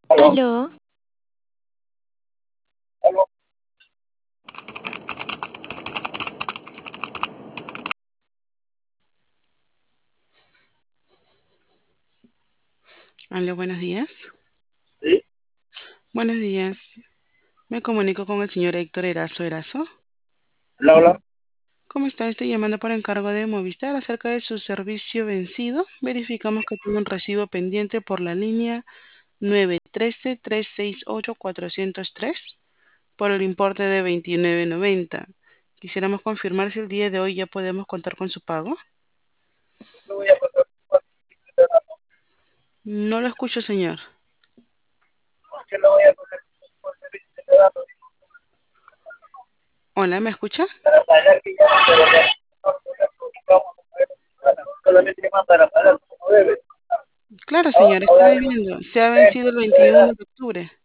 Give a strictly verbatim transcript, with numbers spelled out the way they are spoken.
Aló, Aló, aló, Aló, buenos días. sí, Buenos días. Me comunico con el señor Héctor Erazo Erazo. él habla. ¿Cómo está? Estoy llamando por encargo de Movistar acerca de su servicio vencido. Verificamos que tiene un recibo pendiente por la línea nueve uno tres, tres seis ocho, cuatro cero tres por el importe de veintinueve noventa. Quisiéramos confirmar si el día de hoy ya podemos contar con su pago. Lo voy a pasar No lo escucho, señor. que lo voy a poner por servicio de datos Hola, ¿me escucha? para pagar que ya pero ya no, vamos a ver, solamente que más para pagar como debe. Claro, Ahora, señor, ahora estoy viendo. Se ha eh, vencido el de veintiuno verdad, de octubre.